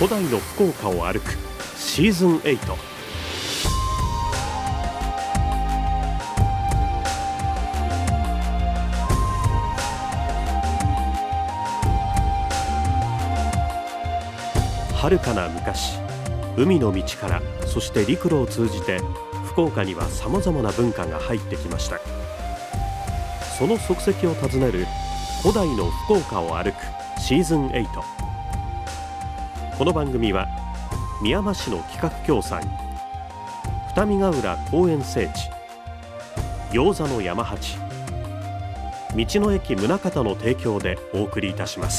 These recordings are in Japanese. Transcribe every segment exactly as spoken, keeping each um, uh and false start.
古代の福岡を歩くシーズンエイト。遥かな昔、海の道からそして陸路を通じて福岡にはさまざまな文化が入ってきました。その足跡をたずねる古代の福岡を歩くシーズンエイト。この番組はみやま市の企画協賛、二見ヶ浦公園聖地、餃子の山八、道の駅宗像の提供でお送りいたします。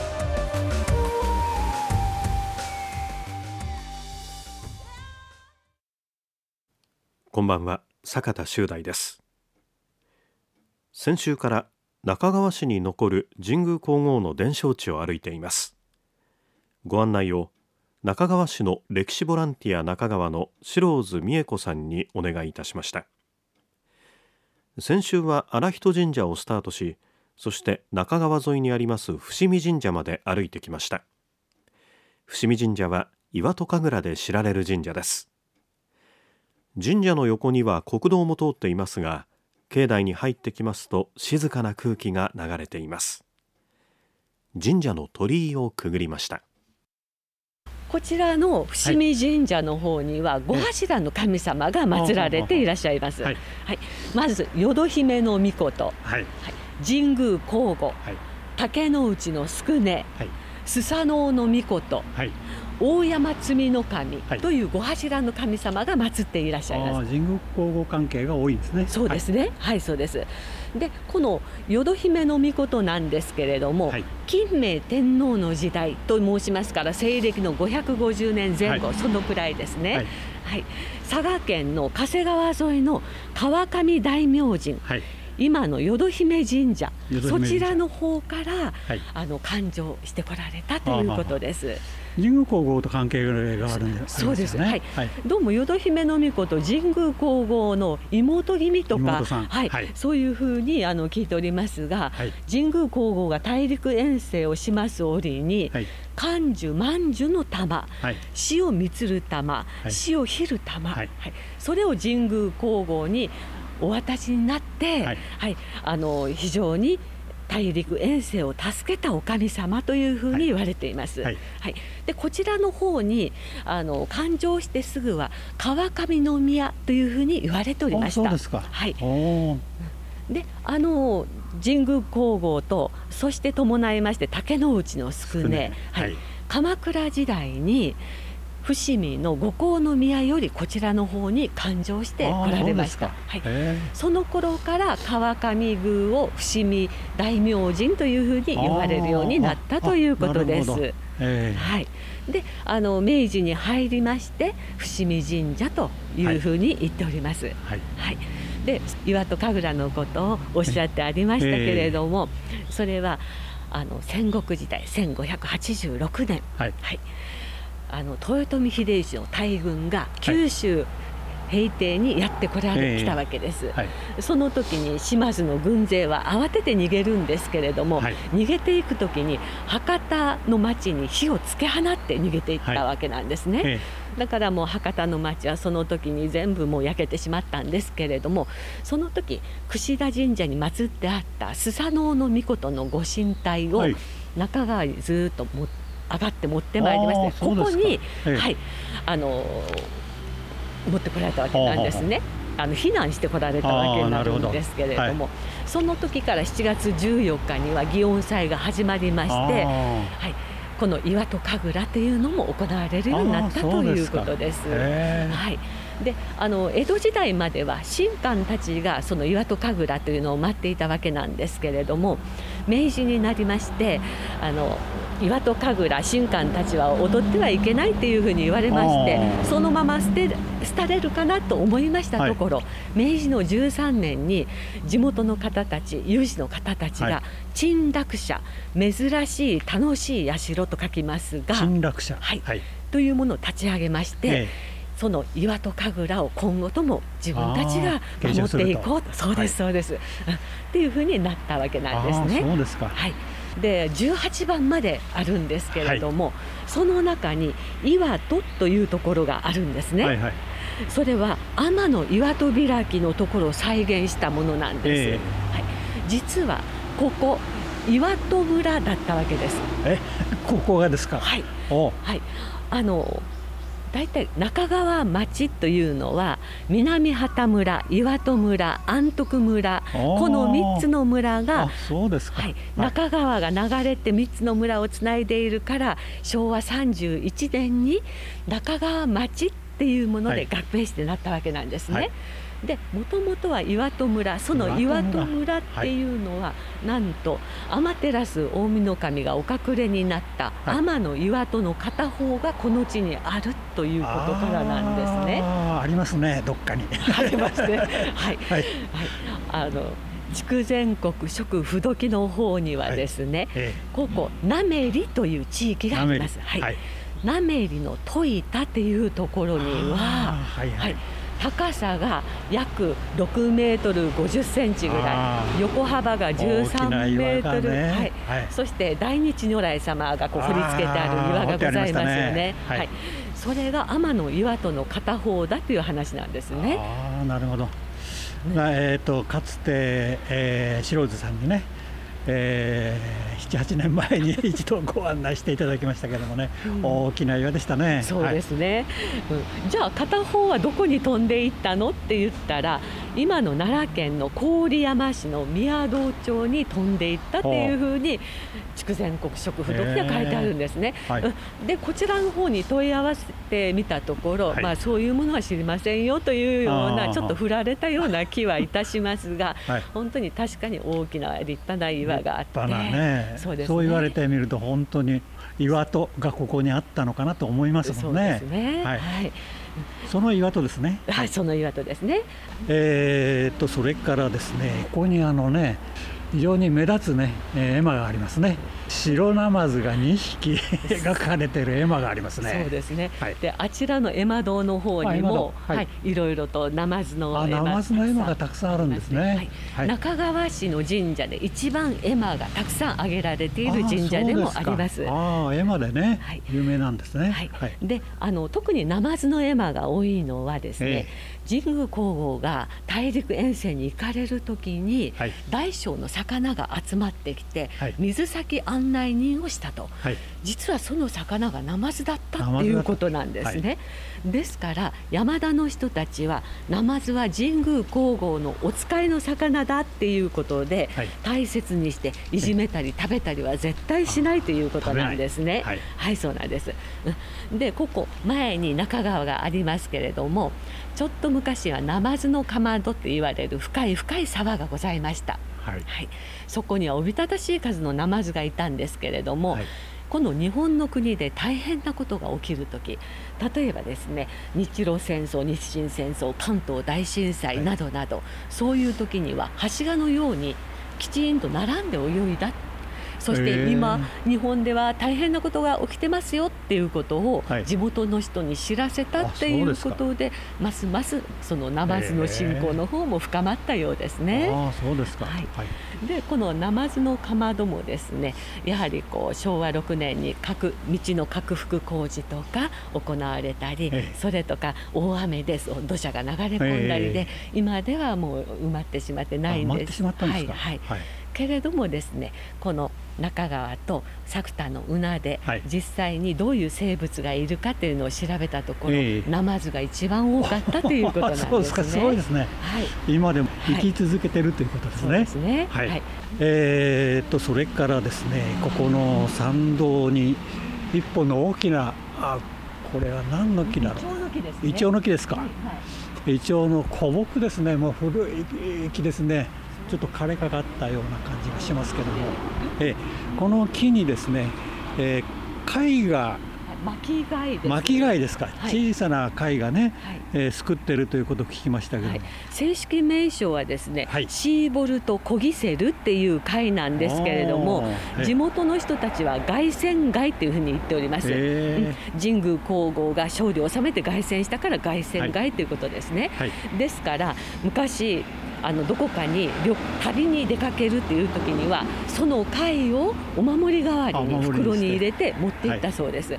こんばんは、坂田修大です。先週から中川市に残る神宮皇后の伝承地を歩いています。ご案内を中川市の歴史ボランティア中川の白津美恵子さんにお願いいたしました。先週は荒人神社をスタートし、そして中川沿いにあります伏見神社まで歩いてきました。伏見神社は岩戸神楽で知られる神社です。神社の横には国道も通っていますが、境内に入ってきますと静かな空気が流れています。神社の鳥居をくぐりました。 こちらの伏見神社の方には五柱の神様が祀られていらっしゃいます。はいはい、まず淀姫の命、はいはい、神宮皇后、はい、竹之内の宿根、はい、スサノオの命、はい、大山積の神という五柱の神様が祀っていらっしゃいます。 あ、神宮皇后関係が多いですね。 そうですね、はい、はい、そうです。でこの淀姫の命なんですけれども、はい、金明天皇の時代と申しますから西暦のごひゃくごじゅうねんぜん後、はい、そのくらいですね、はいはい、佐賀県の加瀬川沿いの川上大明神、はい、今の淀姫神社、そちらの方から、はい、あの誕生してこられたということです。 神宮皇后と関係があるんです、ね、 そうです、はいはい、どうも淀姫の命と神宮皇后の妹君とか、はいはい、そういうふうにあの聞いておりますが、はい、神宮皇后が大陸遠征をします折に、はい、甘寿万寿の玉、はい、死を満る玉、はい、死を披る玉、はいはい、それを神宮皇后にお渡しになって、はいはい、あの非常に大陸遠征を助けたお神様というふうに言われています。はいはい、でこちらの方にあの誕生してすぐは川上宮というふうに言われておりました。 あ、そうですか。 はい、であの神宮皇后とそして伴いまして竹之内の宿根、はいはい、鎌倉時代に伏見の五皇宮よりこちらの方に誕生してこられました。はい、その頃から川上宮を伏見大明神というふうに言われるようになったということです。はい、であの明治に入りまして伏見神社というふうに言っております。はいはい、で岩戸神楽のことをおっしゃってありましたけれども、それはあの戦国時代せんごひゃくはちじゅうろくねん、はいはい、あの豊臣秀吉の大軍が九州平定にやってこられてきたわけです。はい、その時に島津の軍勢は慌てて逃げるんですけれども、はい、逃げていく時に博多の町に火をつけ放って逃げていったわけなんですね。はい、だからもう博多の町はその時に全部もう焼けてしまったんですけれども、その時櫛田神社に祀ってあったスサノオノミコトのご神体を中川にずっと持って上がって持ってまいりまして、ここに、はい、あの持ってこられたわけなんですね。あの避難してこられたわけになるんですけれども、はい、その時からしちがつじゅうよっかには祇園祭が始まりまして、はい、この岩戸神楽というのも行われるようになったということです。はい、であの江戸時代までは神官たちがその岩戸神楽というのを待っていたわけなんですけれども、明治になりましてあの岩戸神楽神官たちは踊ってはいけないというふうに言われまして、そのまま捨て、捨てれるかなと思いましたところ、はい、明治のじゅうさんねんに地元の方たち有志の方たちが、はい、珍楽社、珍しい楽しい社と書きますが珍楽社、 はいはい、というものを立ち上げまして、ええ、その岩戸神楽を今後とも自分たちが守っていこうと、そうですそうです、はい、っていうふうになったわけなんですね。 そうですか。 はい、 でじゅうはちばんまであるんですけれども、はい、その中に岩戸というところがあるんですね、はいはい、それは天の岩戸開きのところを再現したものなんです、えーはい、実はここ岩戸村だったわけです。 えここがですか。 はい、はい、あのだいたい中川町というのは南畑村、岩戸村、安徳村、このみっつの村が、 そうですか、 はい、中川が流れてみっつの村をつないでいるから、しょうわさんじゅういちねんに中川町っていうもので合併してなったわけなんですね、はいはい、でもともとは岩戸村、その岩戸村っていうのは、はい、なんと天照大御神がお隠れになった天の岩戸の片方がこの地にあるということからなんですね。 あ, ありますね、どっかにありますねはい、はいはい、あの筑前国食不時の方にはですね、はいええ、ここ滑里という地域があります。滑里の戸板っていうところには、はいはいはい、高さが約ろくメートルごじゅっセンチぐらい、横幅がじゅうさんメートル、ねはいはい、そして大日如来様がこう振り付けてある岩がございますよね、はいはい、それが天の岩戸の片方だという話なんですね。 あなるほど、ねまあえー、とかつて、えー、白水さんにねえー、ななはちねんまえに一度ご案内していただきましたけどもね、うん、大きな岩でしたね。 そうですね、はいうん、じゃあ片方はどこに飛んでいったのって言ったら、今の奈良県の郡山市の宮堂町に飛んでいったっていうふうに筑前国食不時で書いてあるんですね、はい、でこちらの方に問い合わせてみたところ、はいまあ、そういうものは知りませんよというようなちょっと振られたような気はいたしますが、はい、本当に確かに大きな立派な岩があって、 ね、そうですね、そう言われてみると本当に岩戸がここにあったのかなと思いますもんね。 そうですね、はいはい、 その岩戸ですね。 はい、その岩戸ですね。 えー、っとそれからですね、ここにあのね非常に目立つね、えー、絵馬がありますね。白ナマズがにひき描かれている絵馬がありますね。 そうですね、はい、であちらの絵馬堂の方にも、はいはい、いろいろとナマズの絵馬、 ナマズの絵馬がたくさんあるんですね、はいはい、中川市の神社で一番絵馬がたくさん挙げられている神社でもあります。 ああ絵馬でね、はい、有名なんですね、 はいはい、であの特にナマズの絵馬が多いのはですね、えー、神宮皇后が大陸遠征に行かれる時に、はい、大小の魚が集まってきて、はい、水先案内人をしたと、はい、実はその魚がナマズだったっていうことなんですね、はい、ですから山田の人たちはナマズは神宮皇后のお使いの魚だっていうことで、はい、大切にしていじめたり食べたりは絶対しないということなんですね。はい、はい、そうなんです。でここ前に中川がありますけれども、ちょっと昔はナマズのかまどって言われる深い深い沢がございました。はいはい、そこにはおびただしい数のナマズがいたんですけれども、はい、この日本の国で大変なことが起きるとき、例えばですね日露戦争、日清戦争、関東大震災などなど、はい、そういう時には柱のようにきちんと並んで泳いだ。そして今日本では大変なことが起きてますよっていうことを地元の人に知らせたっていうことで、ますますそのナマズの信仰の方も深まったようですね。 あ、そうですか。はい、 でこのナマズのかまどもですね、やはりこうしょうわろくねんに各道の拡幅工事とか行われたり、それとか大雨で土砂が流れ込んだりで、今ではもう埋まってしまってないんです。 埋まってしまったんですか。 はいはい、けれどもですね、この中川と作田の宇名で実際にどういう生物がいるかというのを調べたところ、えー、ナマズが一番多かったということなんですね。 そうですか、すごいですね、はい、今でも生き続けてるということですね。 そうですね、 はいはい、えー、っとそれからですね、ここの参道に一本の大きな、あ、これは何の木だろう。イチョウの木ですね。イチョウの木ですか、はいはい、イチョウの古木ですね。もう古い木ですね。ちょっと枯れかかったような感じがしますけども、えこの木にですね、えー、貝が巻貝です、ね、 巻貝ですか、はい、小さな貝がね、はい、えー、すくってるということを聞きましたけど、はい、 正式名称はですね、はい、シーボルトコギセルっていう貝なんですけれども、地元の人たちは凱旋貝っていうふうに言っております。神宮皇后が勝利を収めて凱旋したから凱旋貝ということですね、はいはい、ですから昔あのどこかに旅旅に出かけるっていう時にはその貝をお守り代わりに袋に入れて持っていったそうです、はい、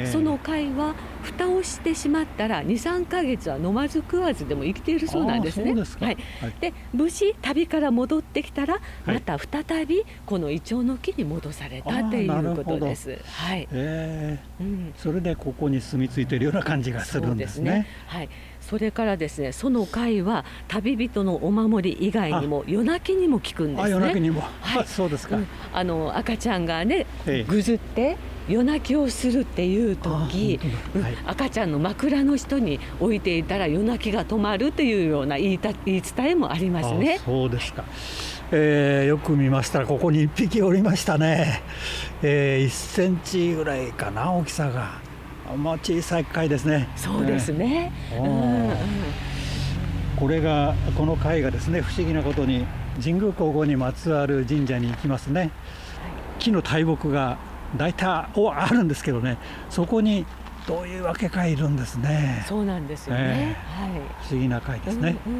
その貝は蓋をしてしまったら にさんかげつは飲まず食わずでも生きているそうなんですね。 そうですか。 はいはい、で無事旅から戻ってきたらまた再びこのイチョウの木に戻されたということです。はい、 えーうん、それでここに住み着いているような感じがするんですね。 そうですね。はい、それからですね、その貝は旅人のお守り以外にも夜泣きにも効くんですね。 あ、夜泣きにも、 はい、 そうですか、うん、 あの赤ちゃんがね、 ええ、 ぐずって夜泣きをするっていう時、はい、赤ちゃんの枕の下に置いていたら夜泣きが止まるというような言いた言い伝えもありますね。 あ、そうですか。えー、よく見ましたらここにいっぴきおりましたね、えー、いっセンチぐらいかな、大きさが。まあ、小さい貝ですね。 そうですね、うんうん、 これがこの貝がですね、不思議なことに神宮皇后にまつわる神社に行きますね。木の大木が大体あるんですけどね、そこにどういうわけかいるんですね。 そうなんですよね、 えーはい、不思議な貝ですね。うんうん、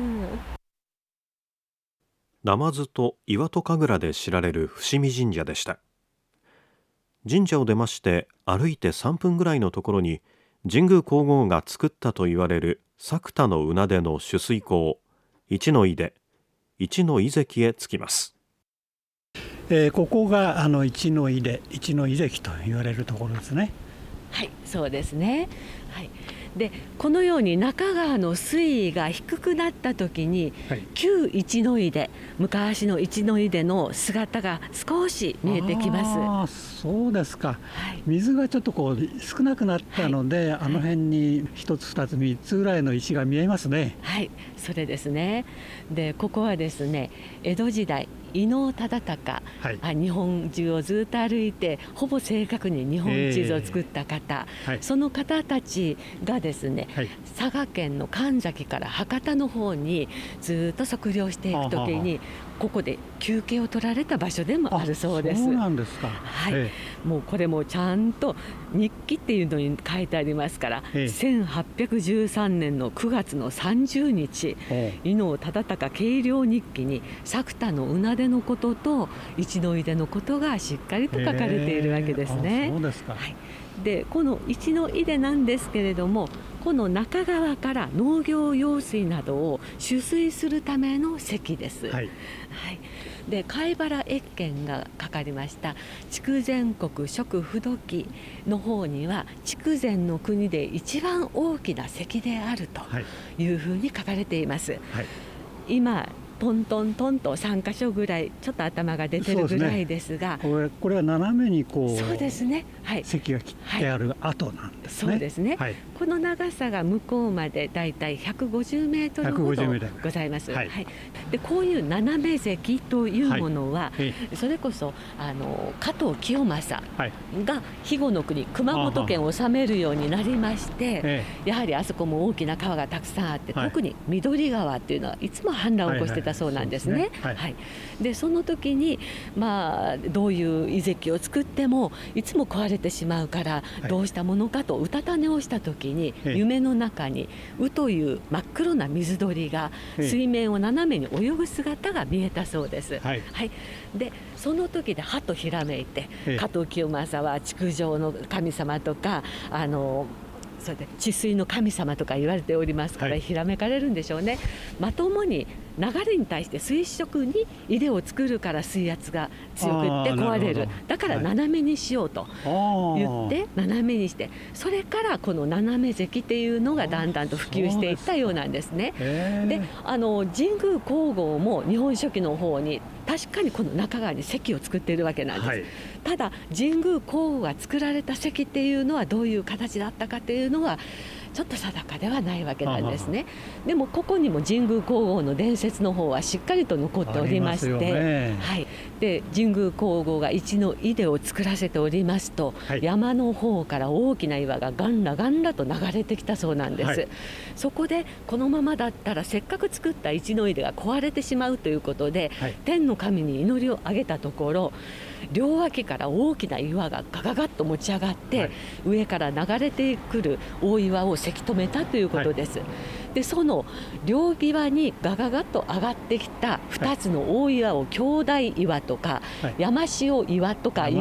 ナマズと岩戸神楽で知られる伏見神社でした。神社を出まして歩いてさんぷんぐらいのところに神宮皇后が作ったといわれる作田の船出の取水口一の井出一の井関へ着きます。 えー、ここがあの一の井出一の井関と言われるところですね。 はい、そうですね。はい、でこのように中川の水位が低くなった時に、はい、旧一の井出、昔の一の井出の姿が少し見えてきます。 あ、そうですか、はい、水がちょっとこう少なくなったので、はい、あの辺に一つ二つ三つぐらいの石が見えますね。 はい、それですね。でここはですね、江戸時代伊能忠敬、はい、日本中をずっと歩いてほぼ正確に日本地図を作った方、えーはい、その方たちがですね、はい、佐賀県の神崎から博多の方にずっと測量していくときにここで休憩を取られた場所でもあるそうです。 そうなんですか。 はい、 えー、もうこれもちゃんと日記っていうのに書いてありますから、えー、せんはっぴゃくじゅうさんねんのくがつのさんじゅうにち、伊能忠敬計量日記に作田の船出のことと一の井出のことがしっかりと書かれているわけですね。 えー、そうですか。 はい、でこの一の井出なんですけれども、この中川から農業用水などを取水するための堰です。はいはい、で貝原越見がかかりました筑前国食不土記の方には筑前の国で一番大きな堰であるというふうに書かれています。はい、今トントントンとさんかしょぐらいちょっと頭が出てるぐらいですが、 これ、これは斜めにこうそうですね、はい、 堰が切ってある跡なんですね。 そうですね、はい、この長さが向こうまでだいたいひゃくごじゅうメートルほどございます。はいはい、でこういう斜め堰というものは、はい、それこそあの加藤清正が肥後の国熊本県を治めるようになりまして、やはりあそこも大きな川がたくさんあって、はい、特に緑川っていうのはいつも氾濫を起こしてたそうなんですね。はいはい、でその時に、まあ、どういう遺跡を作ってもいつも壊れてしまうからどうしたものかとうたた寝をした時に、はい、夢の中にウという真っ黒な水鳥が水面を斜めに泳ぐ姿が見えたそうです。はいはい、でその時ではっとひらめいて、加藤清正は築城の神様とかあのそれで治水の神様とか言われておりますから、はい、ひらめかれるんでしょうね。まともに流れに対して垂直に井出を作るから水圧が強くって壊れる、だから斜めにしようと言って斜めにして、それからこの斜め堰っていうのがだんだんと普及していったようなんですね。であの神宮皇后も日本書紀の方に確かにこの中川に堰を作っているわけなんです。はい、ただ神宮皇后が作られた堰っていうのはどういう形だったかっていうのはちょっと定かではないわけなんですね。でもここにも神宮皇后の伝説の方はしっかりと残っておりまして、ね、はい、で神宮皇后が一の井出を作らせておりますと、はい、山の方から大きな岩がガンラガンラと流れてきたそうなんです。はい、そこでこのままだったらせっかく作った一の井出が壊れてしまうということで、はい、天の神に祈りを上げたところ、両脇から大きな岩がガガガッと持ち上がって、はい、上から流れてくる大岩をせき止めたということです。はい、 でその両際にガガガッと上がってきたふたつの大岩を兄弟岩とか、はい、山塩岩とかいう、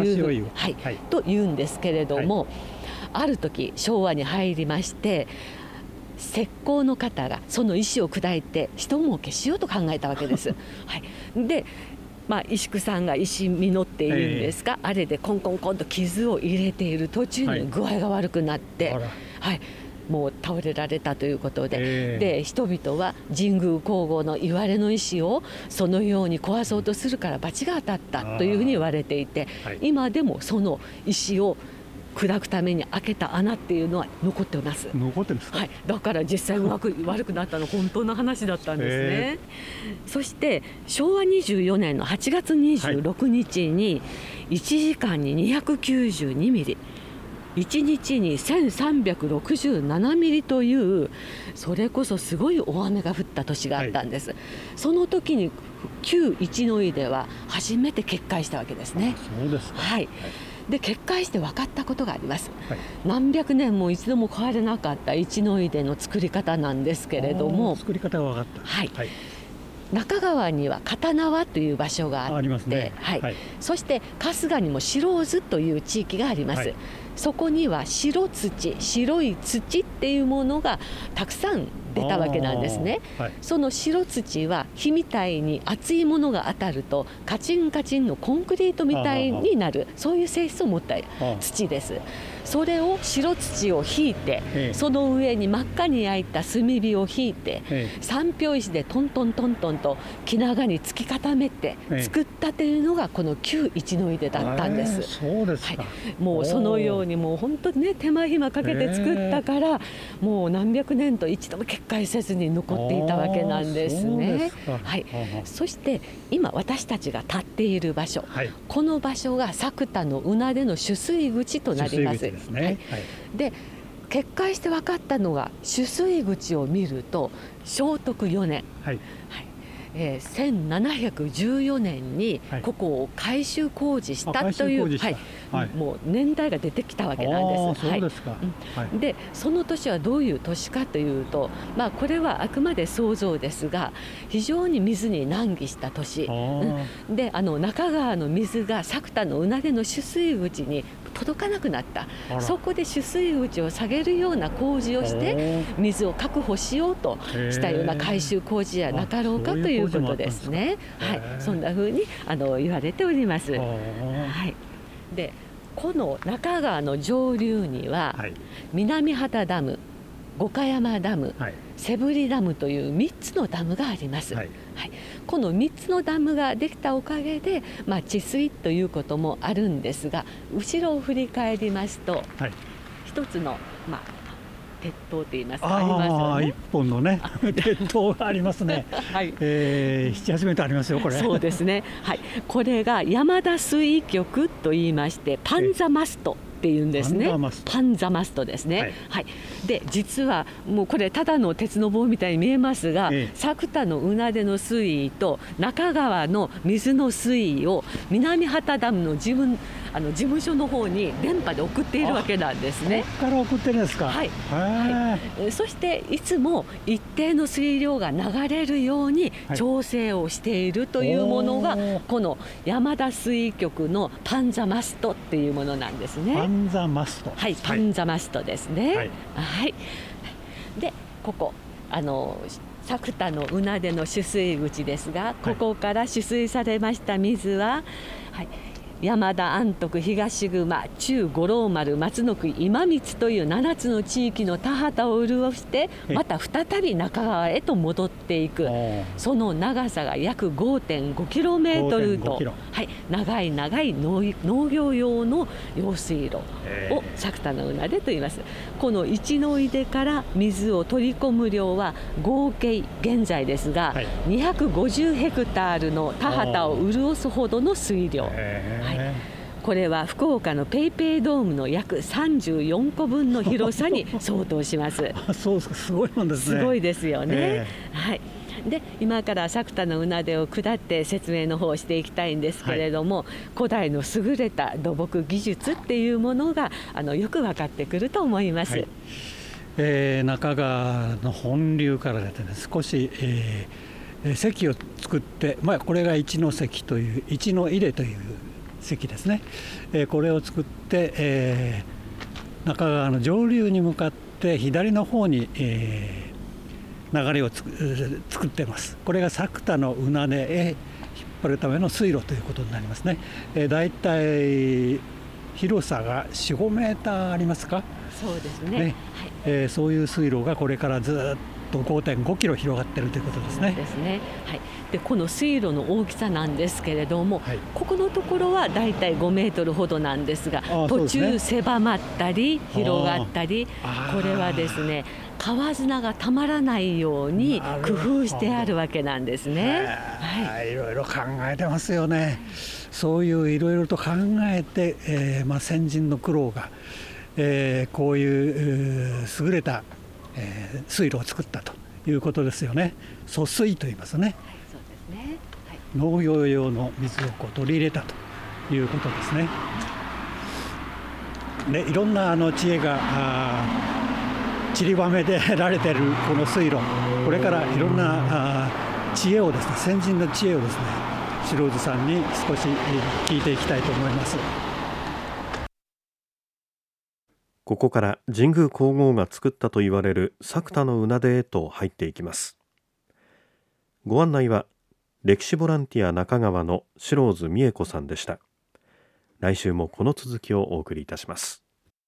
はいはい、と言うんですけれども、はい、ある時昭和に入りまして石膏の方がその石を砕いて一儲けしようと考えたわけです、はい、でまあ、石工さんが石実っているんですか、えー、あれでコンコンコンと傷を入れている途中に具合が悪くなって、はいはい、もう倒れられたということで、えー、で人々は神宮皇后のいわれの石をそのように壊そうとするから罰が当たったというふうに言われていて、はい、今でもその石を砕くために開けた穴っていうのは残っています。 残ってるんですか？ はい、だから実際うまく悪くなったの本当の話だったんですね。そしてしょうわにじゅうよねんのはちがつにじゅうろくにちにいちじかんににひゃくきゅうじゅうにミリ、いちにちにせんさんびゃくろくじゅうななミリというそれこそすごい大雨が降った年があったんです、はい、その時に旧一の井では初めて決壊したわけですね。 そうですか。 はい、で決壊して分かったことがあります、はい、何百年も一度も変われなかった一の井での作り方なんですけれども、 作り方が分かった、 はいはい、中川には片縄という場所があって、 ありますね、 はいはい、そして春日にも白津という地域があります、はい、そこには白土、白い土っていうものがたくさん出たわけなんですね、はい、その白土は火みたいに熱いものが当たるとカチンカチンのコンクリートみたいになる、そういう性質を持った土です。それを白土を引いて、ええ、その上に真っ赤に焼いた炭火を引いて、ええ、三拍石でトントントントンと気長に突き固めて作ったというのがこの旧一の井出だったんです、 ええ、そうですか、 はい、もうそのようにもう本当にね手間暇かけて作ったから、え、もう何百年と一度も決壊せずに残っていたわけなんですね。はい、そして今私たちが立っている場所、はい、この場所が作田の宇名での取水口となります。 ですね、はい、 で決壊して分かったのが取水口を見ると聖徳よねん、はいはい、えー、せんななひゃくじゅうよねんにここを改修工事したという、はいはい、もう年代が出てきたわけなんです。 そうですか、 はい、でその年はどういう年かというと、まあ、これはあくまで想像ですが非常に水に難儀した年、うん、であの中川の水が作田の宇名での取水口に届かなくなった。そこで取水口を下げるような工事をして水を確保しようとしたような改修工事じゃなかろうかということですね。はい、そんな風にあの言われております。はい、でこの中川の上流には、はい、南畑ダム、五箇山ダム、はい、瀬振ダムというみっつのダムがあります。はいはい、このみっつのダムができたおかげで、まあ、治水ということもあるんですが、後ろを振り返りますと、はい、一つの、まあ、鉄塔といいますかありますよね。 一本のね鉄塔がありますね。はい、えー、七八メートルありますよこれ。 そうですね。はい、これが山田水局と言いましてパンザマストっていうんですね。パンザマスト、パンザマストですね。はい、はい、で実はもうこれただの鉄の棒みたいに見えますが、ええ、作田の宇名での水位と中川の水の水位を南畑ダムの自分あの事務所の方に電波で送っているわけなんですね。 ここから送ってるんですか。 はい、はい、そしていつも一定の水量が流れるように調整をしているというものが、はい、この山田水局のパンザマストっていうものなんですね。 パンザマスト、 はい、パンザマストですね。はい、はい、でここあの作田の宇名での取水口ですが、ここから取水されました水は、はい、山田、安徳、東熊、中五郎丸、松の井、今光というななつの地域の田畑を潤してまた再び中川へと戻っていく。その長さが約 ごてんごキロメートル と、はい、長い長い 農, 農業用の用水路を作田の宇名でと言います。この一の井出から水を取り込む量は合計現在ですが、はい、にひゃくごじゅうヘクタールの田畑を潤すほどの水量、はい、これは福岡のペイペイドームの約さんじゅうよんこぶんの広さに相当します。 そうですか、すごいもんですね。 すごいですよね。えー、はい。で今から作田の宇名出を下って説明の方をしていきたいんですけれども、はい、古代の優れた土木技術っていうものがあのよく分かってくると思います。はい、 えー、中川の本流からですね、少し、えー、堰を作って、まあ、これが一の堰という一の入れという堰ですね、えー、これを作って、えー、中川の上流に向かって左の方に、えー、流れをつく作っています。これが作田の宇名根へ引っ張るための水路ということになりますね。えー、だいたい広さが よん、ごメーターありますか。 そうですね、 ね、はい、えー、そういう水路がこれからずっと ごてんごキロ広がっているということですね。 そうですね、はい、でこの水路の大きさなんですけれども、はい、ここのところはだいたいごメートルほどなんですが、途中狭まったり広がったり、これはですね川砂がたまらないように工夫してあるわけなんですね。 はい、いろいろ考えてますよね。そういういろいろと考えて、えーまあ、先人の苦労が、えー、こういう優れた、えー、水路を作ったということですよね。疎水と言いますね。はい、そうですね、はい、農業用の水をこう取り入れたということですね。でいろんなあの知恵が散りばめでられているこの水路、これからいろんな知恵をですね、先人の知恵をですね、白水さんに少し聞いていきたいと思います。 ここから神宮皇后が作ったと言われる作田の宇名根へと入っていきます。ご案内は歴史ボランティア中川の白水美恵子さんでした。来週もこの続きをお送りいたします。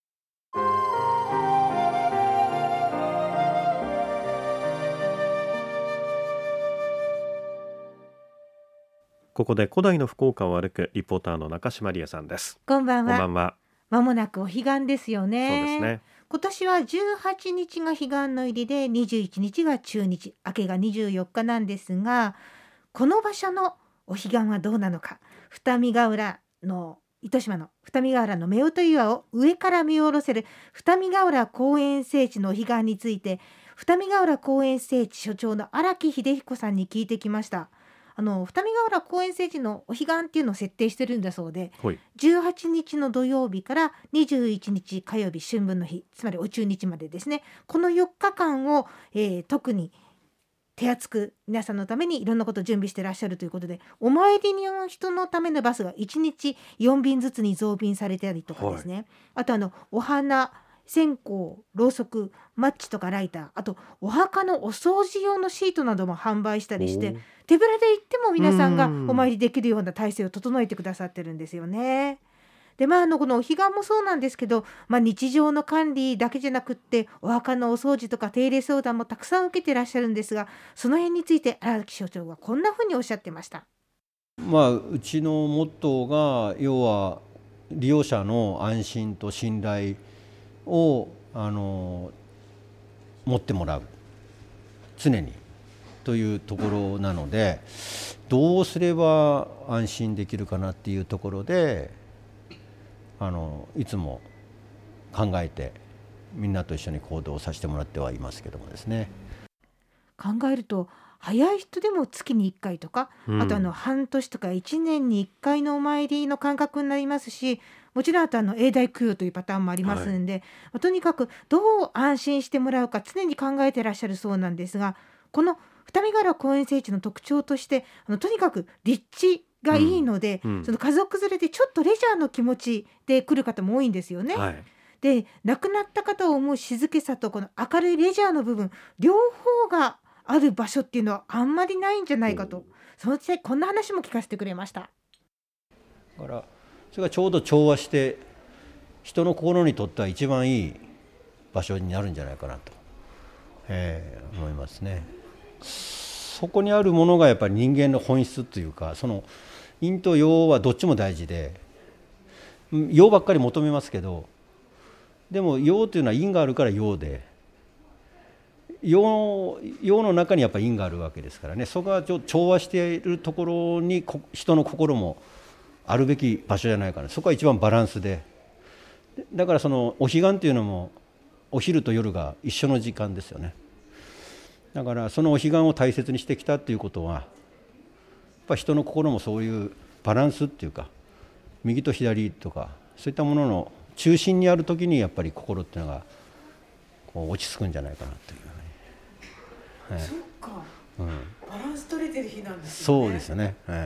ここで古代の福岡を歩くリポーターの中島理恵さんです。 こんばんは。 こんばんは。 まもなくお彼岸ですよね。 そうですね。 今年はじゅうはちにちが彼岸の入りでにじゅういちにちが中日、明けがにじゅうよっかなんですが、この場所のお彼岸はどうなのか。二見ヶ浦の糸島の二見ヶ浦の夫婦岩を上から見下ろせる二見ヶ浦公園聖地のお彼岸について、二見ヶ浦公園聖地所長の荒木秀彦さんに聞いてきました。あの二見ヶ浦公園聖地のお彼岸っていうのを設定してるんだそうで、じゅうはちにちの土曜日からにじゅういちにち火曜日春分の日、つまりお中日までですね、このよっかかんを、えー、特に手厚く皆さんのためにいろんなことを準備してらっしゃるということで、お参りの人のためのバスがいちにちよんびんずつに増便されたりとかですね、はい、あとあのお花、線香、ろうそく、マッチとかライター、あとお墓のお掃除用のシートなども販売したりして、手ぶらで行っても皆さんがお参りできるような体制を整えてくださってるんですよね。でまあ、あのこのお彼岸もそうなんですけど、まあ、日常の管理だけじゃなくってお墓のお掃除とか手入れ相談もたくさん受けてらっしゃるんですが、その辺について荒木所長はこんなふうにおっしゃってました。 まあ、うちのモットーが要は利用者の安心と信頼をあの持ってもらう、常にというところなので、どうすれば安心できるかなっていうところであのいつも考えてみんなと一緒に行動させてもらってはいますけどもですね。 考えると早い人でも月にいっかいとか、うん、あとあの半年とかいちねんにいっかいのお参りの感覚になりますし、もちろんあとあの永代供養というパターンもありますんで、はい、とにかくどう安心してもらうか常に考えてらっしゃるそうなんですが、この二見ヶ浦公園聖地の特徴としてあのとにかく立地がいいので、うんうん、その家族連れでちょっとレジャーの気持ちで来る方も多いんですよね、はい、で亡くなった方を思う静けさとこの明るいレジャーの部分、両方がある場所っていうのはあんまりないんじゃないかと、その際こんな話も聞かせてくれました。 だからそれがちょうど調和して人の心にとっては一番いい場所になるんじゃないかなと、えー、思いますね。そこにあるものがやっぱり人間の本質というか、その陰と陽はどっちも大事で、陽ばっかり求めますけど、でも陽というのは陰があるから陽で、陽, 陽の中にやっぱり陰があるわけですからね、そこが調和しているところに人の心もあるべき場所じゃないかな、そこが一番バランスで、だからそのお彼岸というのもお昼と夜が一緒の時間ですよね。だからそのお彼岸を大切にしてきたということは、やっぱ人の心もそういうバランスっていうか、右と左とかそういったものの中心にあるときにやっぱり心っていうのがこう落ち着くんじゃないかなという、はい、 そっか、 うん、 バランス取れてる日なんですね。 そうですよね、はい、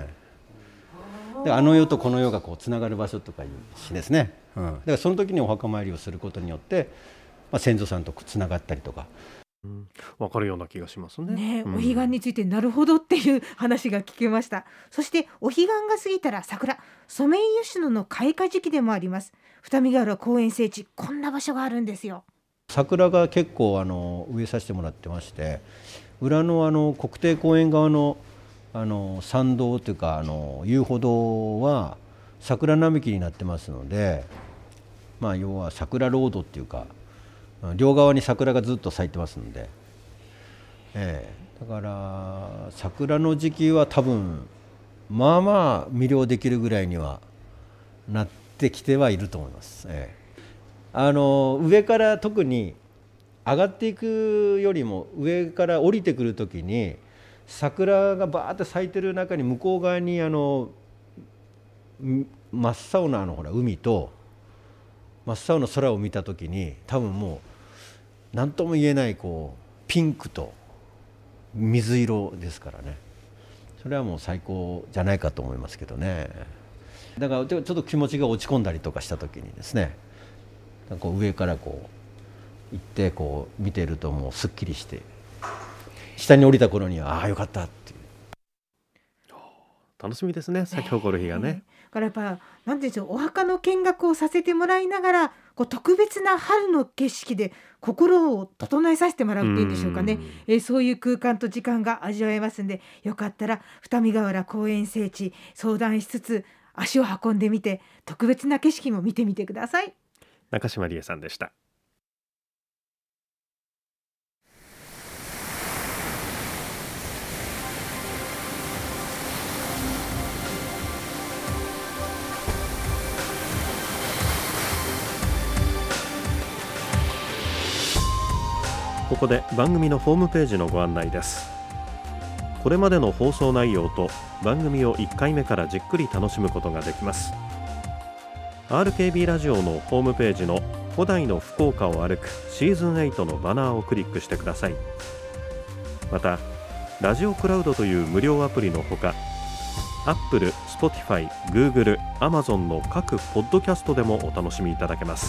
であの世とこの世がこうつながる場所とかいう詩ですね、うん、だからその時にお墓参りをすることによって、まあ、先祖さんとつながったりとか、 うん、分かるような気がしますね。 ね、 うん、 お彼岸についてなるほどっていう話が聞けました。そしてお彼岸が過ぎたら桜、ソメイヨシノの開花時期でもあります。二見ヶ浦公園聖地、こんな場所があるんですよ。 桜が結構あの植えさせてもらってまして、裏のあの国定公園側のあの参道というかあの遊歩道は桜並木になってますので、まあ要は桜ロードっていうか両側に桜がずっと咲いてますので、ええ、だから桜の時期は多分まあまあ魅了できるぐらいにはなってきてはいると思います。ええ、あの上から特に上がっていくよりも上から降りてくるときに桜がバーって咲いてる中に向こう側にあの真っ青なあのほら海と真っ青な空を見たときに多分もう何とも言えないこうピンクと水色ですからね、それはもう最高じゃないかと思いますけどね。だからちょっと気持ちが落ち込んだりとかしたときにですね、こう上からこう行ってこう見てるともうすっきりして下に降りた頃にはああよかったっていう。 楽しみですね、咲き誇る日がね。 だからやっぱなんていうんでしょう、お墓の見学をさせてもらいながらこう特別な春の景色で心を整えさせてもらうっていうんでしょうかね、えー、そういう空間と時間が味わえますんで、よかったら二見ヶ浦公園聖地相談しつつ足を運んでみて特別な景色も見てみてください。 中島理恵さんでした。ここで番組のホームページのご案内です。これまでの放送内容と番組をいっかいめからじっくり楽しむことができます。 アールケービー ラジオのホームページの古代の福岡を歩くシーズンエイトのバナーをクリックしてください。またラジオクラウドという無料アプリのほか、 Apple、Spotify、Google、Amazon の各ポッドキャストでもお楽しみいただけます。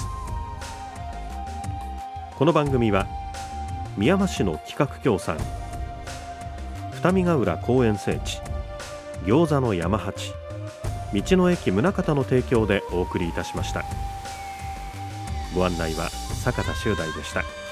この番組は宮間市の企画協賛、二見ヶ浦公園聖地、餃子の山八、道の駅宗像の提供でお送りいたしました。ご案内は坂田修大でした。